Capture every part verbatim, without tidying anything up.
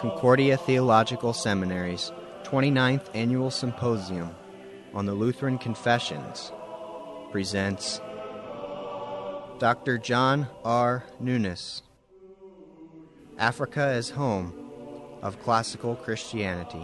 Concordia Theological Seminary's twenty-ninth Annual Symposium on the Lutheran Confessions presents Doctor John R. Nunes, Africa as Home of Classical Christianity.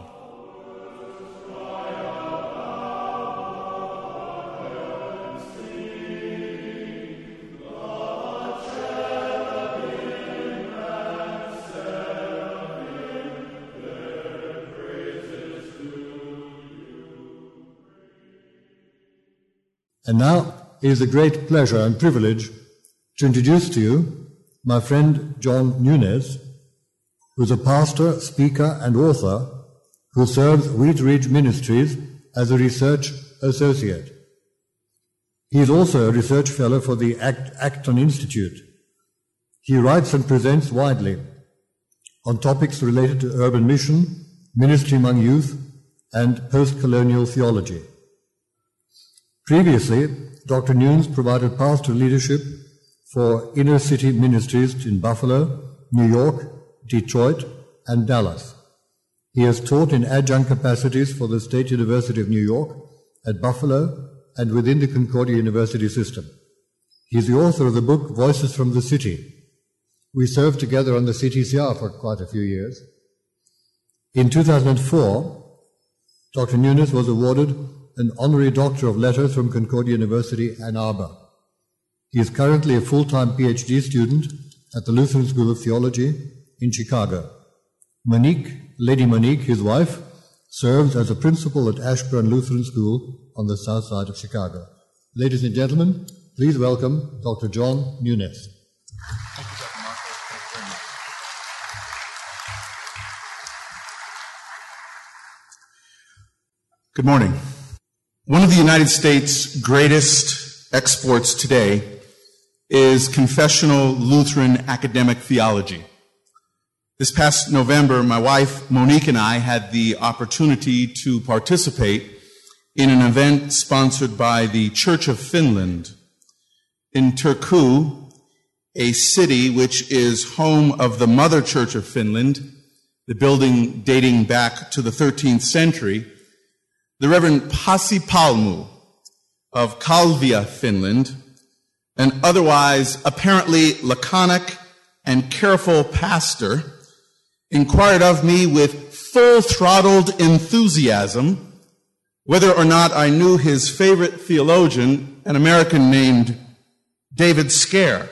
And now it is a great pleasure and privilege to introduce to you my friend John Nunes, who is a pastor, speaker, and author who serves Wheat Ridge Ministries as a research associate. He is also a research fellow for the Act- Acton Institute. He writes and presents widely on topics related to urban mission, ministry among youth, and post-colonial theology. Previously, Doctor Nunes provided pastoral leadership for inner city ministries in Buffalo, New York, Detroit, and Dallas. He has taught in adjunct capacities for the State University of New York, at Buffalo, and within the Concordia University system. He is the author of the book Voices from the City. We served together on the C T C R for quite a few years. In two thousand four, Doctor Nunes was awarded an honorary Doctor of Letters from Concordia University, Ann Arbor. He is currently a full-time P H D student at the Lutheran School of Theology in Chicago. Monique, Lady Monique, his wife, serves as a principal at Ashburn Lutheran School on the south side of Chicago. Ladies and gentlemen, please welcome Doctor John Nunes. Thank you, Doctor Marco. Thank you very much. Good morning. One of the United States' greatest exports today is confessional Lutheran academic theology. This past November, my wife Monique and I had the opportunity to participate in an event sponsored by the Church of Finland in Turku, a city which is home of the Mother Church of Finland, the building dating back to the thirteenth century. The Reverend Pasi Palmu of Kalvia, Finland, an otherwise apparently laconic and careful pastor, inquired of me with full-throttled enthusiasm whether or not I knew his favorite theologian, an American named David Scare.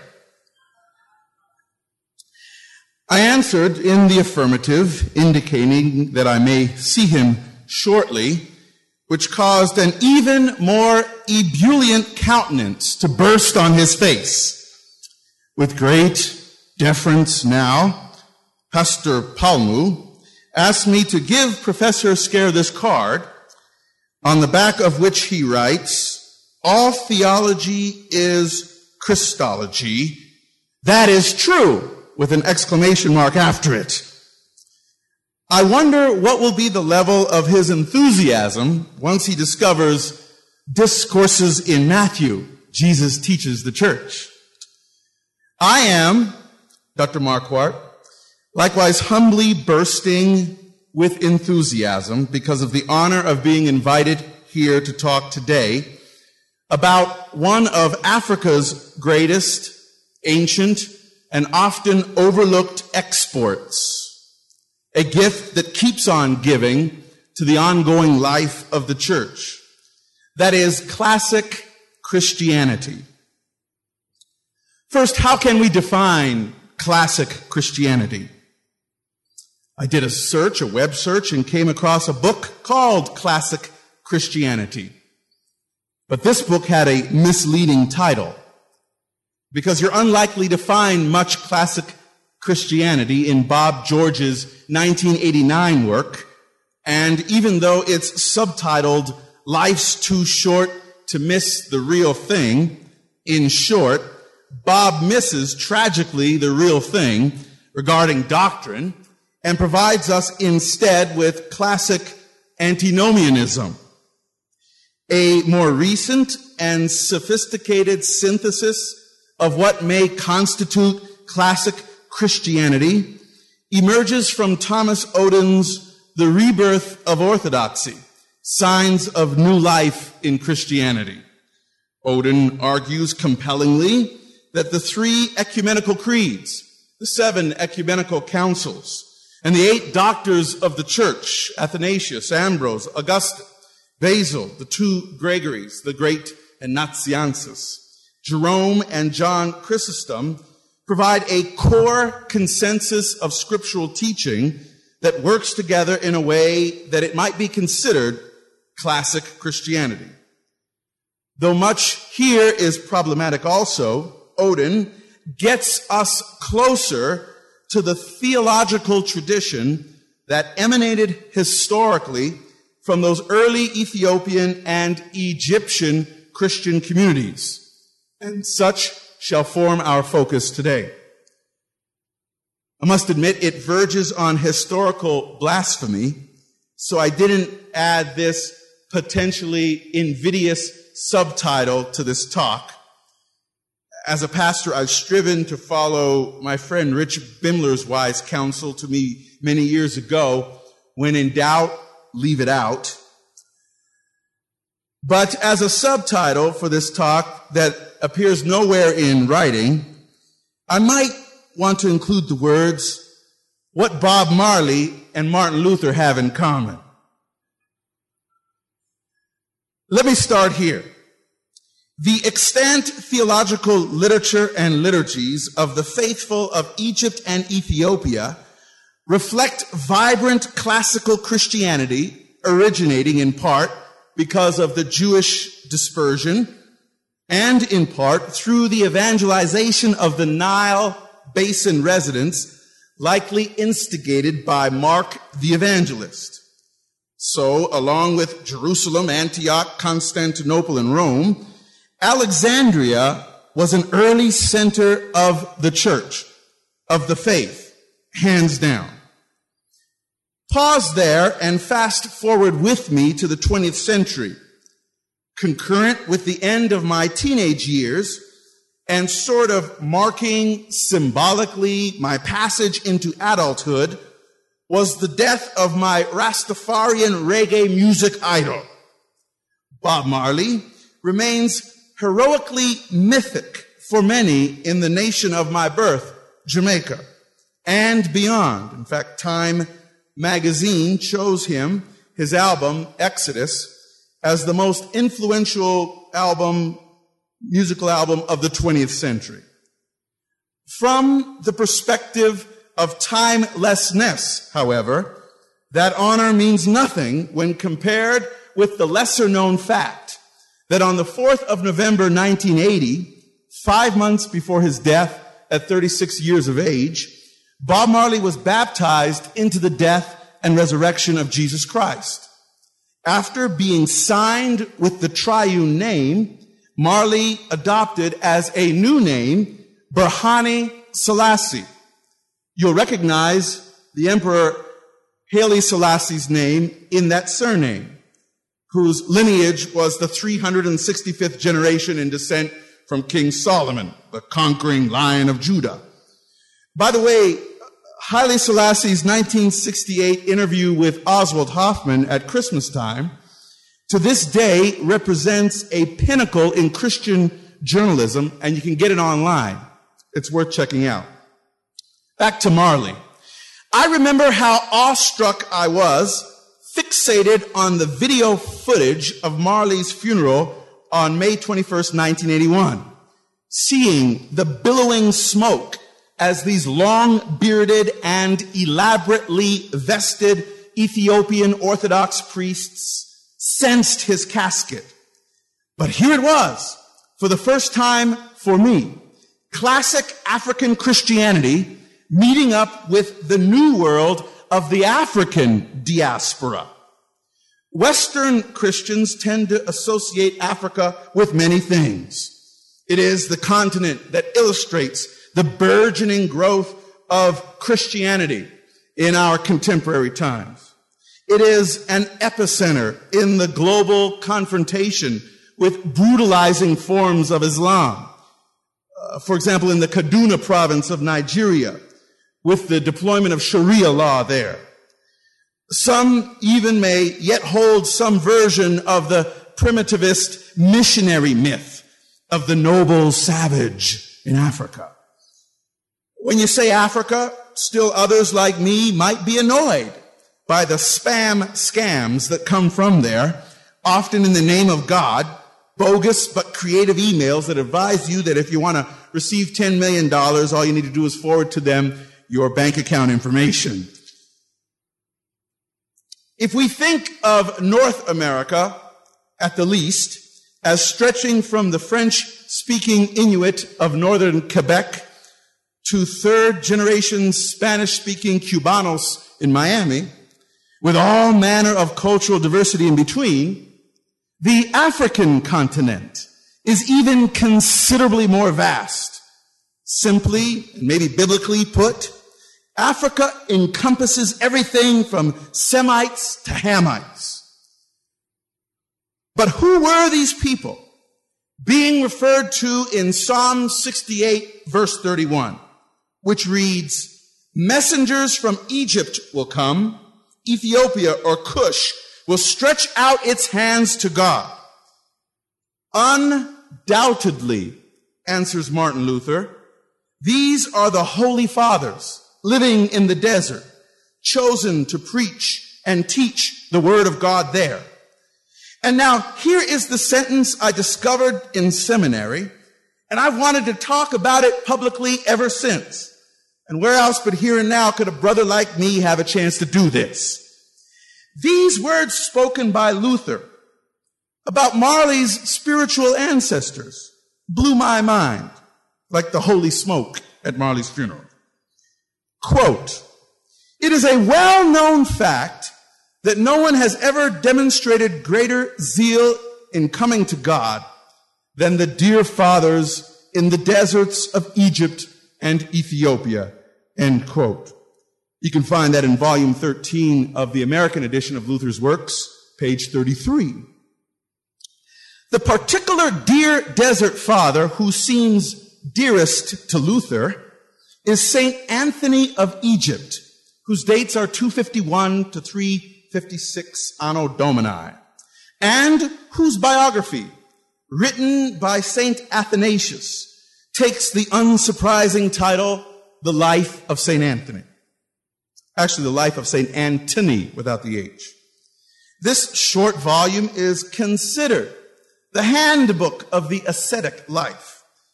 I answered in the affirmative, indicating that I may see him shortly, which caused an even more ebullient countenance to burst on his face. With great deference now, Pastor Palmu asked me to give Professor Scare this card, on the back of which he writes, "All theology is Christology. That is true," with an exclamation mark after it. I wonder what will be the level of his enthusiasm once he discovers discourses in Matthew. Jesus teaches the church. I am, Doctor Marquardt, likewise humbly bursting with enthusiasm because of the honor of being invited here to talk today about one of Africa's greatest, ancient, and often overlooked exports. A gift that keeps on giving to the ongoing life of the church. That is classic Christianity. First, how can we define classic Christianity? I did a search, a web search, and came across a book called Classic Christianity. But this book had a misleading title, because you're unlikely to find much classic Christianity in Bob George's nineteen eighty-nine work, and even though it's subtitled "Life's Too Short to Miss the Real Thing," in short, Bob misses tragically the real thing regarding doctrine and provides us instead with classic antinomianism, a more recent and sophisticated synthesis of what may constitute classic Christianity, emerges from Thomas Oden's The Rebirth of Orthodoxy, Signs of New Life in Christianity. Oden argues compellingly that the three ecumenical creeds, the seven ecumenical councils, and the eight doctors of the church, Athanasius, Ambrose, Augustine, Basil, the two Gregories, the Great and Nazianzus, Jerome and John Chrysostom, provide a core consensus of scriptural teaching that works together in a way that it might be considered classic Christianity. Though much here is problematic also, Oden gets us closer to the theological tradition that emanated historically from those early Ethiopian and Egyptian Christian communities, and such shall form our focus today. I must admit it verges on historical blasphemy, so I didn't add this potentially invidious subtitle to this talk. As a pastor, I've striven to follow my friend Rich Bimler's wise counsel to me many years ago, when in doubt, leave it out. But as a subtitle for this talk that appears nowhere in writing, I might want to include the words, what Bob Marley and Martin Luther have in common. Let me start here. The extant theological literature and liturgies of the faithful of Egypt and Ethiopia reflect vibrant classical Christianity originating in part because of the Jewish dispersion and in part through the evangelization of the Nile Basin residents, likely instigated by Mark the Evangelist. So, along with Jerusalem, Antioch, Constantinople, and Rome, Alexandria was an early center of the church, of the faith, hands down. Pause there and fast forward with me to the twentieth century. Concurrent with the end of my teenage years and sort of marking symbolically my passage into adulthood was the death of my Rastafarian reggae music idol. Bob Marley remains heroically mythic for many in the nation of my birth, Jamaica, and beyond. In fact, Time magazine chose him, his album, Exodus, as the most influential album, musical album of the twentieth century. From the perspective of timelessness, however, that honor means nothing when compared with the lesser-known fact that on the fourth of November, nineteen eighty, five months before his death at thirty-six years of age, Bob Marley was baptized into the death and resurrection of Jesus Christ. After being signed with the triune name, Marley adopted as a new name, Berhane Selassie. You'll recognize the Emperor Haile Selassie's name in that surname, whose lineage was the three hundred sixty-fifth generation in descent from King Solomon, the conquering Lion of Judah. By the way, Haile Selassie's nineteen sixty-eight interview with Oswald Hoffman at Christmas time, to this day represents a pinnacle in Christian journalism, and you can get it online. It's worth checking out. Back to Marley. I remember how awestruck I was, fixated on the video footage of Marley's funeral on May twenty-first, nineteen eighty-one, seeing the billowing smoke as these long-bearded and elaborately vested Ethiopian Orthodox priests sensed his casket. But here it was, for the first time for me, classic African Christianity meeting up with the new world of the African diaspora. Western Christians tend to associate Africa with many things. It is the continent that illustrates the burgeoning growth of Christianity in our contemporary times. It is an epicenter in the global confrontation with brutalizing forms of Islam. Uh, for example, in the Kaduna province of Nigeria, with the deployment of Sharia law there. Some even may yet hold some version of the primitivist missionary myth of the noble savage in Africa. When you say Africa, still others like me might be annoyed by the spam scams that come from there, often in the name of God, bogus but creative emails that advise you that if you want to receive ten million dollars, all you need to do is forward to them your bank account information. If we think of North America, at the least, as stretching from the French-speaking Inuit of northern Quebec to third-generation Spanish-speaking Cubanos in Miami, with all manner of cultural diversity in between, the African continent is even considerably more vast. Simply, and maybe biblically put, Africa encompasses everything from Semites to Hamites. But who were these people being referred to in Psalm sixty-eight, verse thirty-one, which reads, "Messengers from Egypt will come, Ethiopia or Cush will stretch out its hands to God." Undoubtedly, answers Martin Luther, these are the Holy Fathers living in the desert, chosen to preach and teach the Word of God there. And now, here is the sentence I discovered in seminary, and I've wanted to talk about it publicly ever since. And where else but here and now could a brother like me have a chance to do this? These words spoken by Luther about Marley's spiritual ancestors blew my mind like the holy smoke at Marley's funeral. Quote, "It is a well-known fact that no one has ever demonstrated greater zeal in coming to God than the dear fathers in the deserts of Egypt and Ethiopia." End quote. You can find that in volume thirteen of the American edition of Luther's works, page thirty-three. The particular dear desert father who seems dearest to Luther is Saint Anthony of Egypt, whose dates are two fifty-one to three fifty-six Anno Domini, and whose biography, written by Saint Athanasius, takes the unsurprising title, The Life of Saint Anthony. Actually, The Life of Saint Antony without the H. This short volume is considered the handbook of the ascetic life.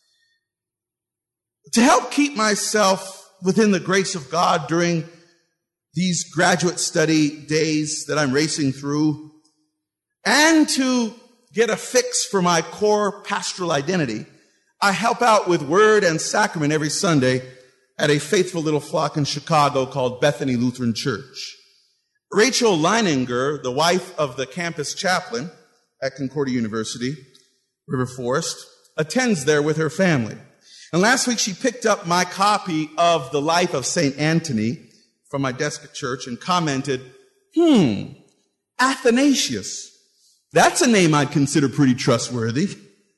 To help keep myself within the grace of God during these graduate study days that I'm racing through, and to get a fix for my core pastoral identity, I help out with word and sacrament every Sunday at a faithful little flock in Chicago called Bethany Lutheran Church. Rachel Leininger, the wife of the campus chaplain at Concordia University, River Forest, attends there with her family. And last week she picked up my copy of The Life of Saint Antony from my desk at church and commented, hmm, Athanasius. That's a name I'd consider pretty trustworthy.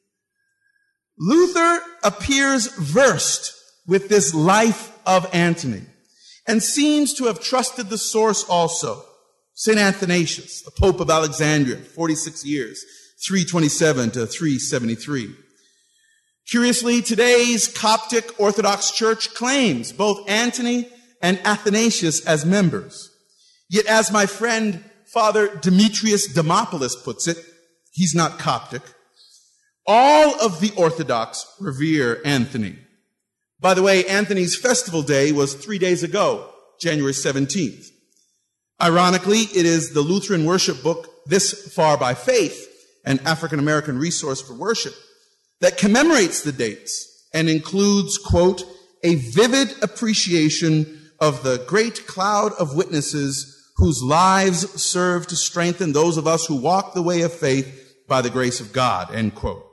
Luther appears versed with this life of Antony and seems to have trusted the source also, Saint Athanasius, the Pope of Alexandria, forty-six years, three twenty-seven to three seventy-three. Curiously, today's Coptic Orthodox Church claims both Antony and Athanasius as members. Yet as my friend Father Demetrius Demopoulos puts it, he's not Coptic, all of the Orthodox revere Anthony. By the way, Anthony's festival day was three days ago, January seventeenth. Ironically, it is the Lutheran worship book, This Far by Faith, an African-American resource for worship, that commemorates the dates and includes, quote, a vivid appreciation of the great cloud of witnesses whose lives serve to strengthen those of us who walk the way of faith by the grace of God, end quote.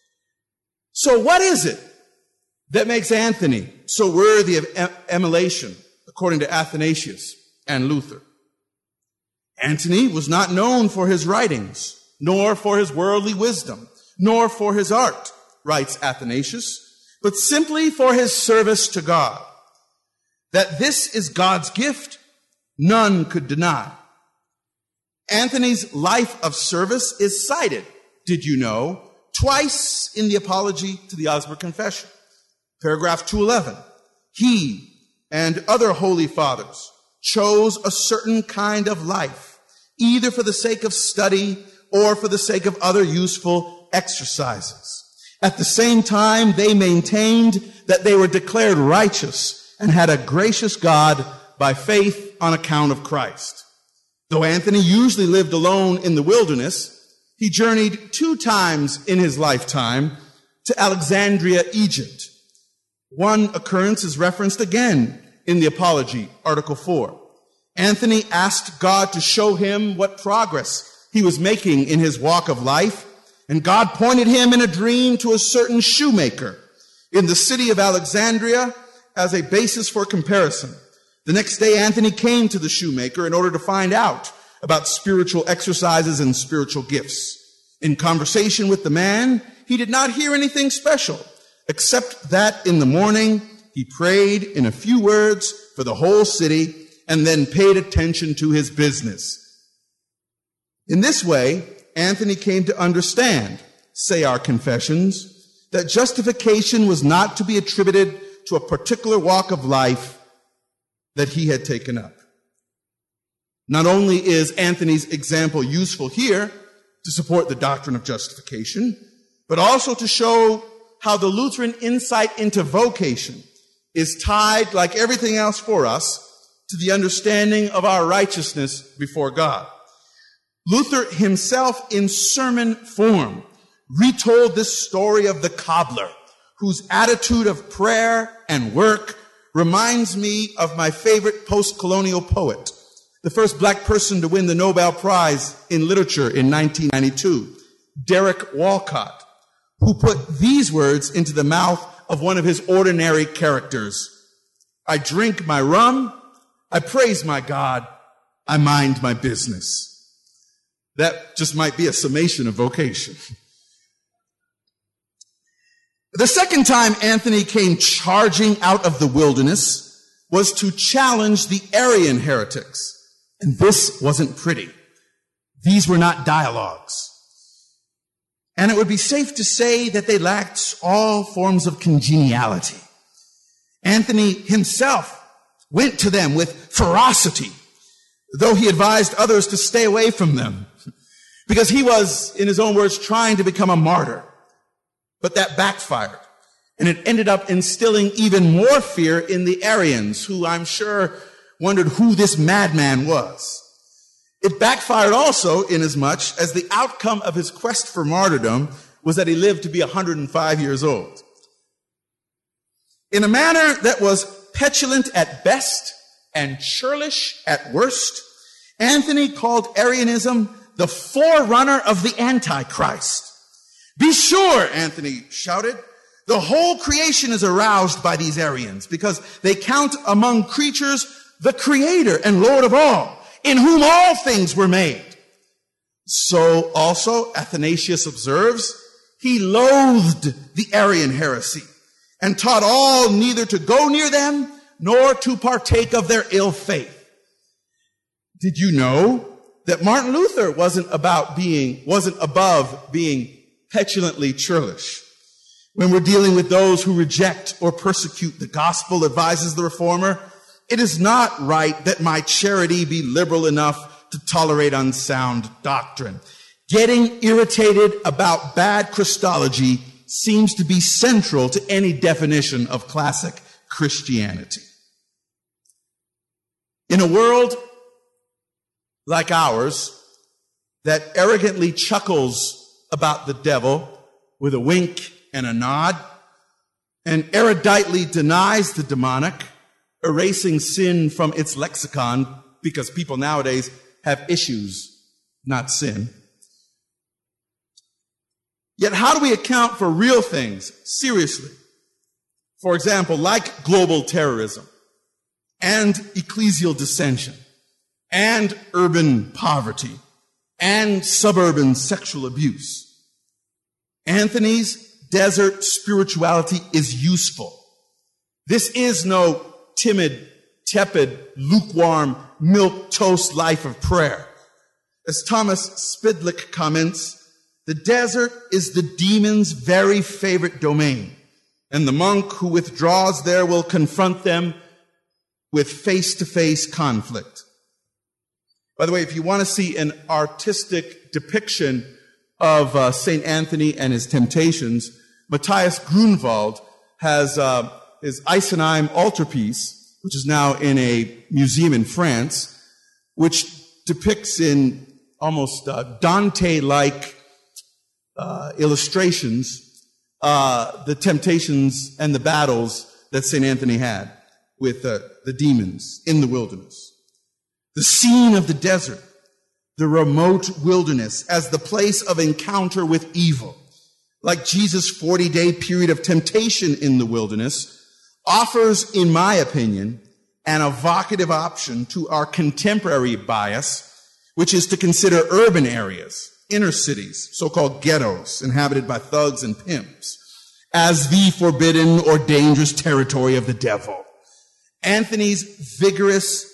So what is it that makes Anthony so worthy of em- emulation, according to Athanasius and Luther? Antony was not known for his writings, nor for his worldly wisdom, nor for his art, writes Athanasius, but simply for his service to God. That this is God's gift, none could deny. Anthony's life of service is cited, did you know, twice in the Apology to the Augsburg Confession. Paragraph two eleven. He and other holy fathers chose a certain kind of life, either for the sake of study or for the sake of other useful exercises. At the same time, they maintained that they were declared righteous and had a gracious God by faith on account of Christ. Though Anthony usually lived alone in the wilderness, he journeyed two times in his lifetime to Alexandria, Egypt. One occurrence is referenced again in the Apology, Article four. Anthony asked God to show him what progress he was making in his walk of life, and God pointed him in a dream to a certain shoemaker in the city of Alexandria as a basis for comparison. The next day, Anthony came to the shoemaker in order to find out about spiritual exercises and spiritual gifts. In conversation with the man, he did not hear anything special, except that in the morning he prayed in a few words for the whole city and then paid attention to his business. In this way, Anthony came to understand, say our confessions, that justification was not to be attributed to a particular walk of life that he had taken up. Not only is Anthony's example useful here to support the doctrine of justification, but also to show how the Lutheran insight into vocation is tied, like everything else for us, to the understanding of our righteousness before God. Luther himself, in sermon form, retold this story of the cobbler, whose attitude of prayer and work reminds me of my favorite post-colonial poet, the first black person to win the Nobel Prize in Literature in nineteen ninety-two, Derek Walcott, who put these words into the mouth of one of his ordinary characters. I drink my rum, I praise my God, I mind my business. That just might be a summation of vocation. The second time Anthony came charging out of the wilderness was to challenge the Arian heretics. And this wasn't pretty. These were not dialogues. And it would be safe to say that they lacked all forms of congeniality. Anthony himself went to them with ferocity, though he advised others to stay away from them, because he was, in his own words, trying to become a martyr. But that backfired, and it ended up instilling even more fear in the Arians, who I'm sure wondered who this madman was. It backfired also inasmuch as the outcome of his quest for martyrdom was that he lived to be one hundred five years old. In a manner that was petulant at best and churlish at worst, Anthony called Arianism the forerunner of the Antichrist. Be sure, Anthony shouted, the whole creation is aroused by these Arians because they count among creatures the Creator and Lord of all, in whom all things were made. So also, Athanasius observes, he loathed the Arian heresy and taught all neither to go near them nor to partake of their ill faith. Did you know that Martin Luther wasn't about being, wasn't above being petulantly churlish? When we're dealing with those who reject or persecute the gospel, advises the reformer, it is not right that my charity be liberal enough to tolerate unsound doctrine. Getting irritated about bad Christology seems to be central to any definition of classic Christianity. In a world like ours that arrogantly chuckles about the devil with a wink and a nod, and eruditely denies the demonic, erasing sin from its lexicon because people nowadays have issues, not sin. Yet how do we account for real things seriously? For example, like global terrorism and ecclesial dissension and urban poverty and suburban sexual abuse. Anthony's desert spirituality is useful. This is no timid tepid, lukewarm, milquetoast life of prayer. As Thomas Spidlick comments, the desert is the demon's very favorite domain, and the monk who withdraws there will confront them with face-to-face conflict. By the way, if you want to see an artistic depiction of uh, Saint Anthony and his temptations, Matthias Grunwald has uh, his Isenheim altarpiece, which is now in a museum in France, which depicts in almost uh, Dante-like uh, illustrations uh, the temptations and the battles that Saint Anthony had with uh, the demons in the wilderness. The scene of the desert, the remote wilderness as the place of encounter with evil, like Jesus' forty-day period of temptation in the wilderness, offers, in my opinion, an evocative option to our contemporary bias, which is to consider urban areas, inner cities, so-called ghettos inhabited by thugs and pimps, as the forbidden or dangerous territory of the devil. Anthony's vigorous,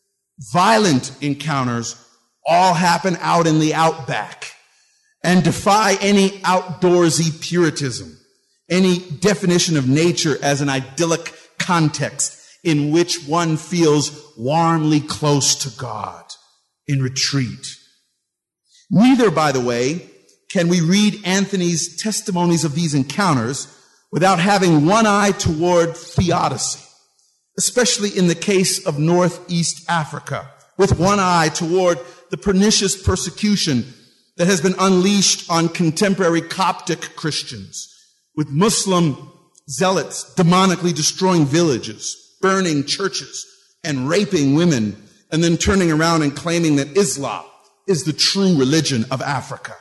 violent encounters all happen out in the outback and defy any outdoorsy puritanism, any definition of nature as an idyllic context in which one feels warmly close to God in retreat. Neither, by the way, can we read Anthony's testimonies of these encounters without having one eye toward theodicy, especially in the case of Northeast Africa, with one eye toward the pernicious persecution that has been unleashed on contemporary Coptic Christians, with Muslim zealots demonically destroying villages, burning churches, and raping women, and then turning around and claiming that Islam is the true religion of Africa.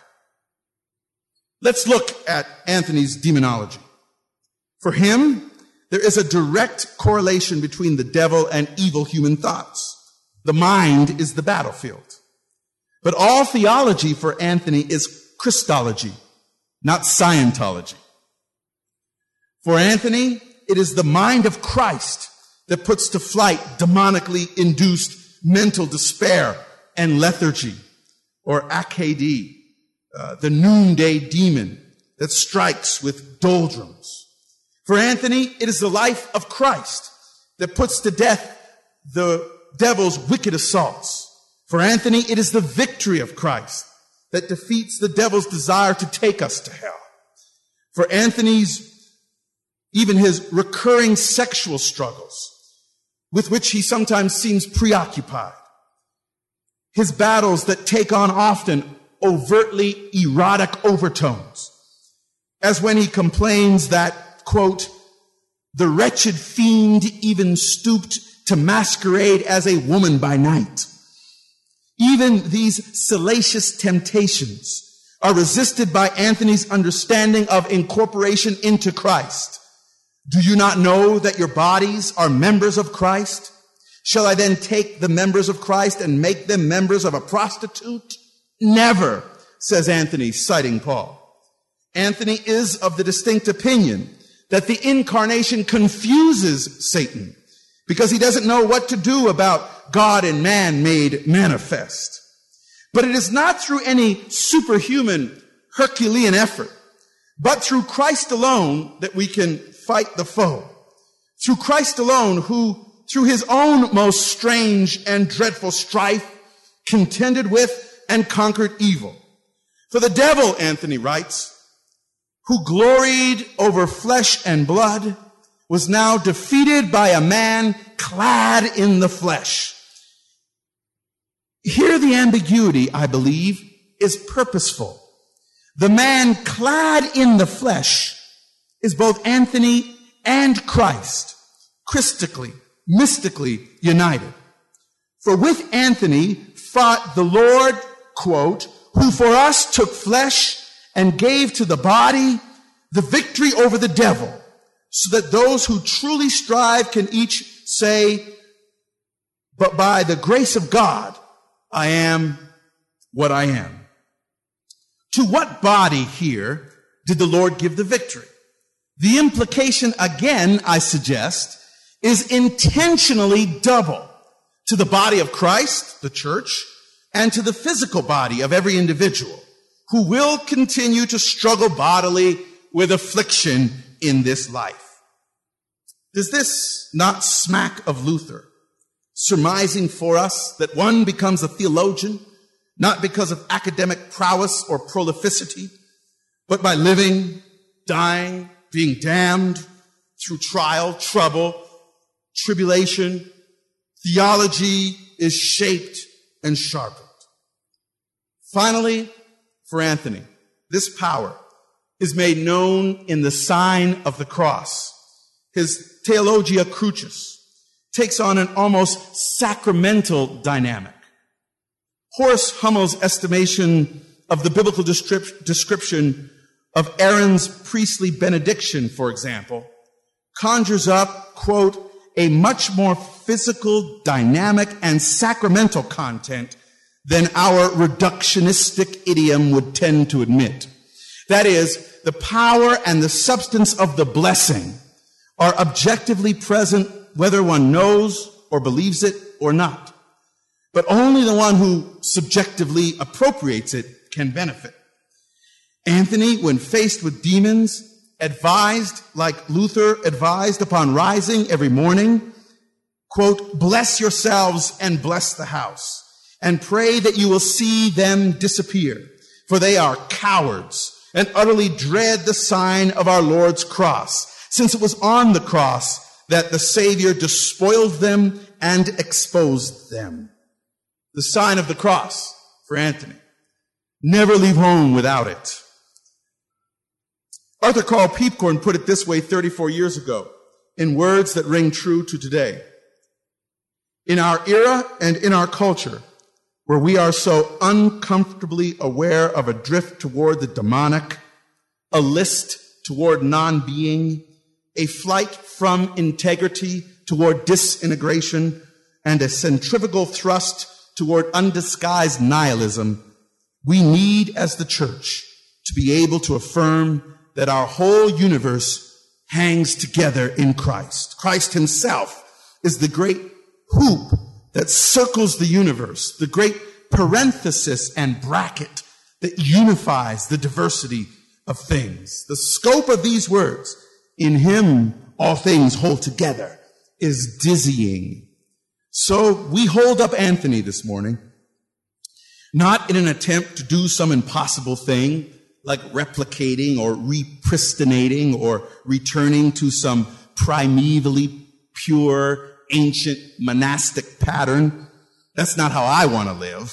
Let's look at Anthony's demonology. For him, there is a direct correlation between the devil and evil human thoughts. The mind is the battlefield. But all theology for Anthony is Christology, not Scientology. For Anthony, it is the mind of Christ that puts to flight demonically induced mental despair and lethargy, or Akkadi, uh, the noonday demon that strikes with doldrums. For Anthony, it is the life of Christ that puts to death the devil's wicked assaults. For Anthony, it is the victory of Christ that defeats the devil's desire to take us to hell. For Anthony's, even his recurring sexual struggles, with which he sometimes seems preoccupied, his battles that take on often overtly erotic overtones, as when he complains that, quote, the wretched fiend even stooped to masquerade as a woman by night. Even these salacious temptations are resisted by Anthony's understanding of incorporation into Christ. Do you not know that your bodies are members of Christ? Shall I then take the members of Christ and make them members of a prostitute? Never, says Anthony, citing Paul. Anthony is of the distinct opinion that the incarnation confuses Satan because he doesn't know what to do about God and man made manifest. But it is not through any superhuman Herculean effort, but through Christ alone that we can fight the foe. Through Christ alone, who through his own most strange and dreadful strife contended with and conquered evil. For the devil, Anthony writes, who gloried over flesh and blood, was now defeated by a man clad in the flesh. Here the ambiguity, I believe, is purposeful. The man clad in the flesh is both Anthony and Christ, Christically, mystically united. For with Anthony fought the Lord, quote, who for us took flesh and gave to the body the victory over the devil, so that those who truly strive can each say, but by the grace of God, I am what I am. To what body here did the Lord give the victory? The implication, again, I suggest, is intentionally double to the body of Christ, the church, and to the physical body of every individual who will continue to struggle bodily with affliction in this life. Does this not smack of Luther, surmising for us that one becomes a theologian not because of academic prowess or prolificity, but by living, dying, being damned through trial, trouble, tribulation? Theology is shaped and sharpened. Finally, for Anthony, this power is made known in the sign of the cross. His Theologia Crucis takes on an almost sacramental dynamic. Horace Hummel's estimation of the biblical descrip- description of Aaron's priestly benediction, for example, conjures up, quote, a much more physical, dynamic, and sacramental content than our reductionistic idiom would tend to admit. That is, the power and the substance of the blessing are objectively present whether one knows or believes it or not. But only the one who subjectively appropriates it can benefit. Anthony, when faced with demons, advised, like Luther advised upon rising every morning, quote, bless yourselves and bless the house, and pray that you will see them disappear, for they are cowards and utterly dread the sign of our Lord's cross, since it was on the cross that the Savior despoiled them and exposed them. The sign of the cross for Anthony. Never leave home without it. Arthur Carl Peepcorn put it this way thirty-four years ago, in words that ring true to today. In our era and in our culture, where we are so uncomfortably aware of a drift toward the demonic, a list toward non-being, a flight from integrity toward disintegration, and a centrifugal thrust toward undisguised nihilism, we need, as the church, to be able to affirm that our whole universe hangs together in Christ. Christ himself is the great hoop that circles the universe, the great parenthesis and bracket that unifies the diversity of things. The scope of these words, in him all things hold together, is dizzying. So we hold up Anthony this morning, not in an attempt to do some impossible thing, like replicating or repristinating or returning to some primevally pure, ancient monastic pattern. That's not how I want to live.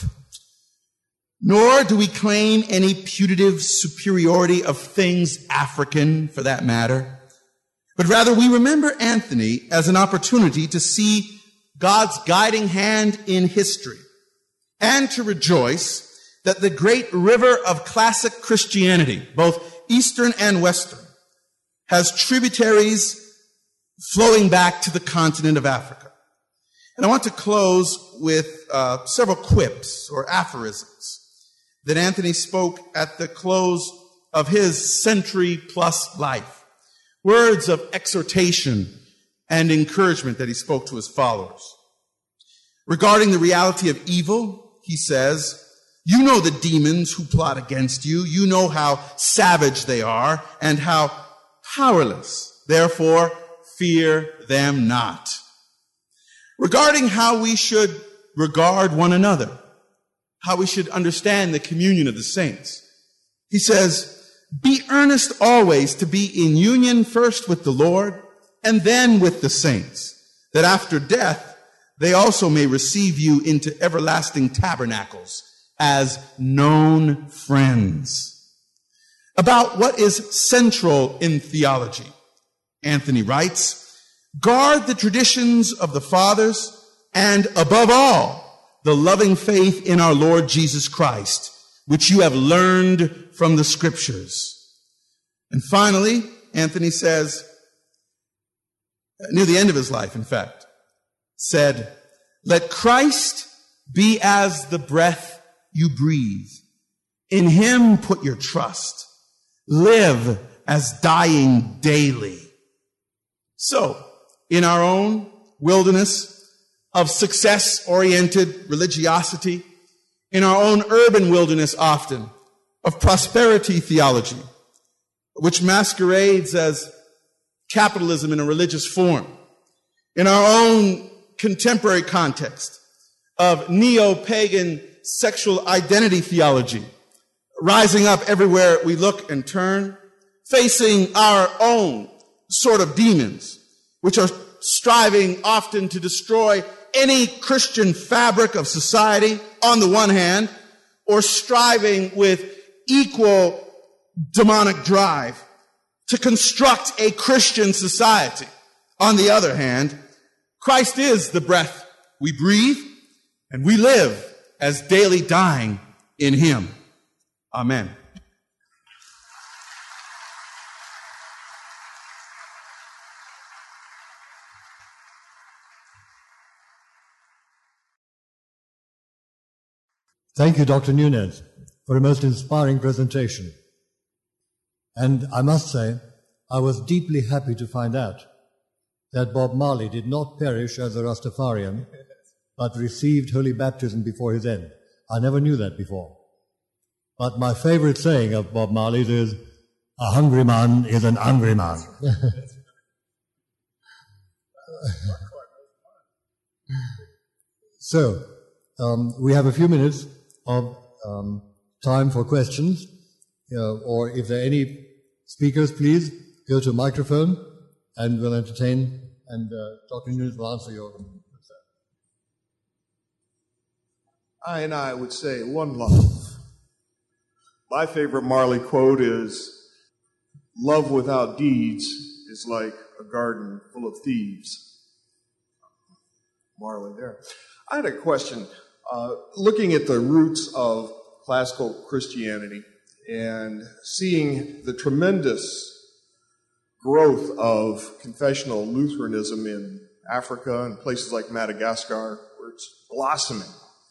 Nor do we claim any putative superiority of things African, for that matter. But rather, we remember Anthony as an opportunity to see God's guiding hand in history and to rejoice that the great river of classic Christianity, both Eastern and Western, has tributaries flowing back to the continent of Africa. And I want to close with uh, several quips or aphorisms that Anthony spoke at the close of his century-plus life. Words of exhortation and encouragement that he spoke to his followers. Regarding the reality of evil, he says, you know the demons who plot against you. You know how savage they are and how powerless. Therefore, fear them not. Regarding how we should regard one another, how we should understand the communion of the saints, he says, be earnest always to be in union first with the Lord and then with the saints, that after death they also may receive you into everlasting tabernacles as known friends. About what is central in theology, Anthony writes, guard the traditions of the fathers and, above all, the loving faith in our Lord Jesus Christ, which you have learned from the Scriptures. And finally, Anthony says, near the end of his life, in fact, said, let Christ be as the breath you breathe. In him put your trust. Live as dying daily. So, in our own wilderness of success-oriented religiosity, in our own urban wilderness often of prosperity theology, which masquerades as capitalism in a religious form, in our own contemporary context of neo-pagan sexual identity theology, rising up everywhere we look and turn, facing our own sort of demons, which are striving often to destroy any Christian fabric of society on the one hand, or striving with equal demonic drive to construct a Christian society. On the other hand, Christ is the breath we breathe, and we live as daily dying in Him. Amen. Thank you, Doctor Nunez, for a most inspiring presentation. And I must say, I was deeply happy to find out that Bob Marley did not perish as a Rastafarian, but received holy baptism before his end. I never knew that before. But my favorite saying of Bob Marley's is, a hungry man is an angry man. So, um, we have a few minutes of um, time for questions, uh, or if there are any speakers, please go to a microphone and we'll entertain, and uh, Doctor Nunez will answer your concern. I and I would say one love. My favorite Marley quote is, love without deeds is like a garden full of thieves. Marley there. I had a question. Uh, looking at the roots of classical Christianity and seeing the tremendous growth of confessional Lutheranism in Africa and places like Madagascar, where it's blossoming.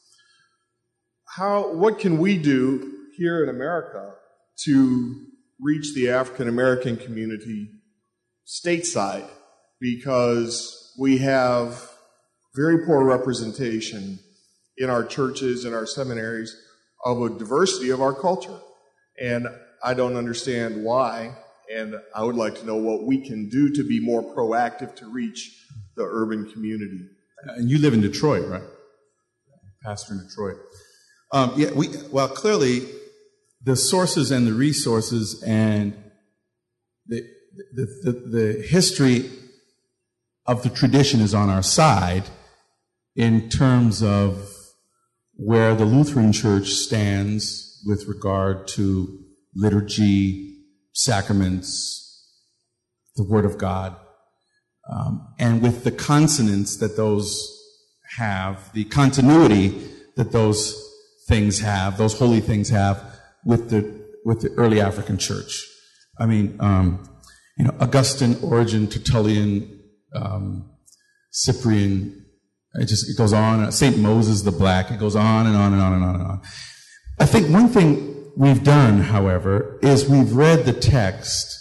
How, what can we do here in America to reach the African American community stateside? Because we have very poor representation in our churches and our seminaries of a diversity of our culture. And I don't understand why, and I would like to know what we can do to be more proactive to reach the urban community. And you live in Detroit, right? Pastor in Detroit. Um, yeah, we, well, clearly, the sources and the resources and the, the, the, the history of the tradition is on our side in terms of where the Lutheran Church stands with regard to liturgy, sacraments, the Word of God, um, and with the consonance that those have, the continuity that those things have, those holy things have with the with the early African Church. I mean, um, you know, Augustine, Origen, Tertullian, um, Cyprian. It just it goes on. Saint Moses the Black. It goes on and on and on and on and on. I think one thing we've done, however, is we've read the text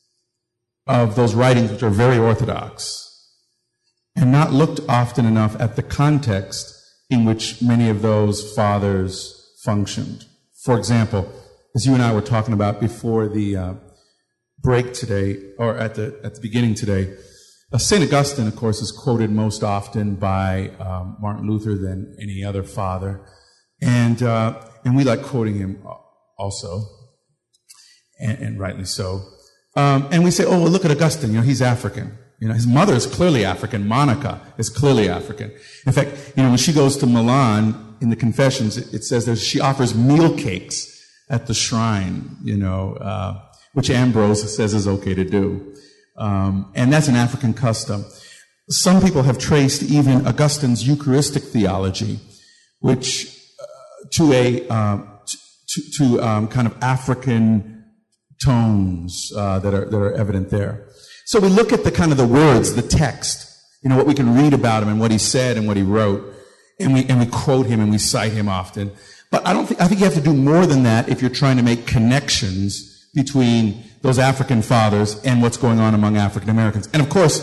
of those writings, which are very orthodox, and not looked often enough at the context in which many of those fathers functioned. For example, as you and I were talking about before the uh, break today, or at the at the beginning today, uh, Saint Augustine, of course, is quoted most often by um, Martin Luther than any other father, and uh, and we like quoting him also, and, and rightly so. Um, and we say, oh, well, look at Augustine. You know, he's African. You know, his mother is clearly African. Monica is clearly African. In fact, you know, when she goes to Milan in the Confessions, it, it says that she offers meal cakes at the shrine, you know, uh, which Ambrose says is okay to do. Um, and that's an African custom. Some people have traced even Augustine's Eucharistic theology, which uh, to a uh, to, to um, kind of African tones uh, that are that are evident there. So we look at the kind of the words, the text, you know, what we can read about him and what he said and what he wrote, and we and we quote him and we cite him often. But I don't think I think you have to do more than that if you're trying to make connections between those African fathers and what's going on among African Americans. And of course,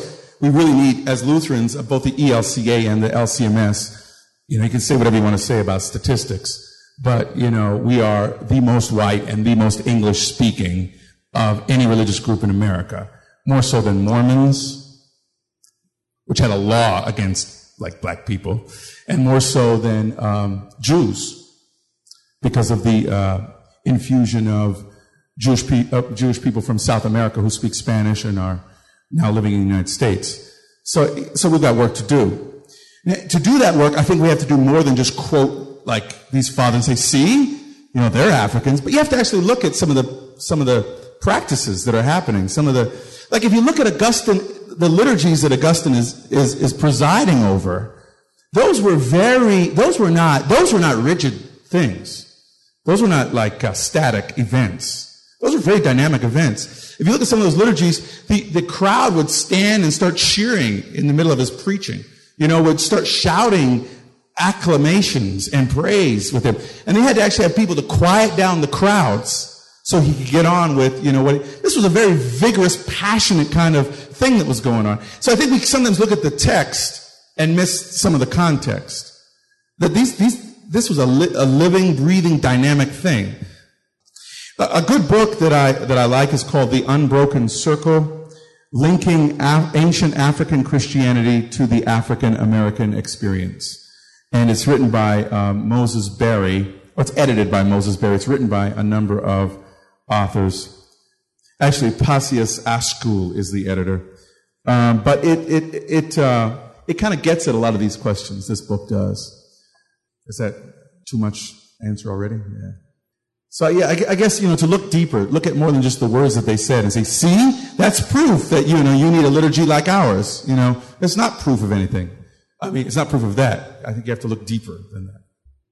we really need, as Lutherans, of both the E L C A and the L C M S, you know, you can say whatever you want to say about statistics, but, you know, we are the most white and the most English-speaking of any religious group in America, more so than Mormons, which had a law against, like, black people, and more so than um, Jews, because of the uh, infusion of Jewish, pe- uh, Jewish people from South America who speak Spanish and are now living in the United States. So, so we've got work to do. To do that work, I think we have to do more than just quote, like, these fathers and say, see, you know, they're Africans, but you have to actually look at some of the, some of the practices that are happening, some of the, like, if you look at Augustine, the liturgies that Augustine is, is, is presiding over, those were very, those were not, those were not rigid things. Those were not like uh, static events. Those were very dynamic events. If you look at some of those liturgies, the, the crowd would stand and start cheering in the middle of his preaching. You know, would start shouting acclamations and praise with him. And they had to actually have people to quiet down the crowds so he could get on with, you know, what, this was a very vigorous, passionate kind of thing that was going on. So I think we sometimes look at the text and miss some of the context. That these, these, this was a, li- a living, breathing, dynamic thing. A, a good book that I, that I like is called The Unbroken Circle, Linking Af- Ancient African Christianity to the African American Experience. And it's written by um, Moses Berry, or it's edited by Moses Berry. It's written by a number of authors. Actually, Passius Ashkul is the editor. Um, but it, it, it, uh, it kind of gets at a lot of these questions, this book does. Is that too much answer already? Yeah. So yeah, I, I guess, you know, to look deeper, look at more than just the words that they said and say, see, that's proof that, you know, you need a liturgy like ours. You know, it's not proof of anything. I mean, it's not proof of that. I think you have to look deeper than that.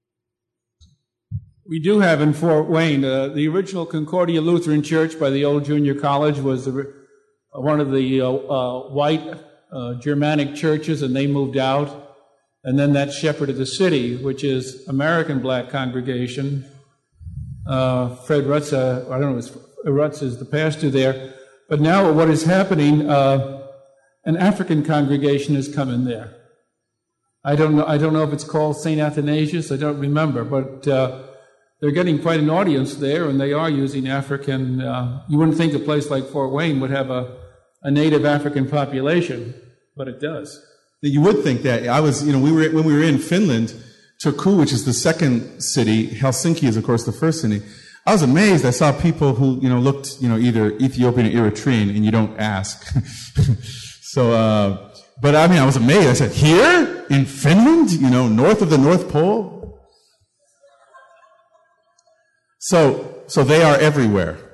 We do have in Fort Wayne, uh, the original Concordia Lutheran Church by the old junior college was the, uh, one of the uh, uh, white uh, Germanic churches, and they moved out. And then that Shepherd of the City, which is American black congregation. Uh, Fred Rutz, uh, I don't know if Rutz is the pastor there. But now what is happening, uh, an African congregation has come in there. I don't know, I don't know if it's called Saint Athanasius, I don't remember, but uh, they're getting quite an audience there, and they are using African, uh, you wouldn't think a place like Fort Wayne would have a, a native African population, but it does. You would think that. I was, you know, we were, when we were in Finland, Turku, which is the second city, Helsinki is, of course, the first city. I was amazed. I saw people who, you know, looked, you know, either Ethiopian or Eritrean, and you don't ask. so, uh, but I mean, I was amazed. I said, here? In Finland? You know, north of the North Pole? So, so they are everywhere.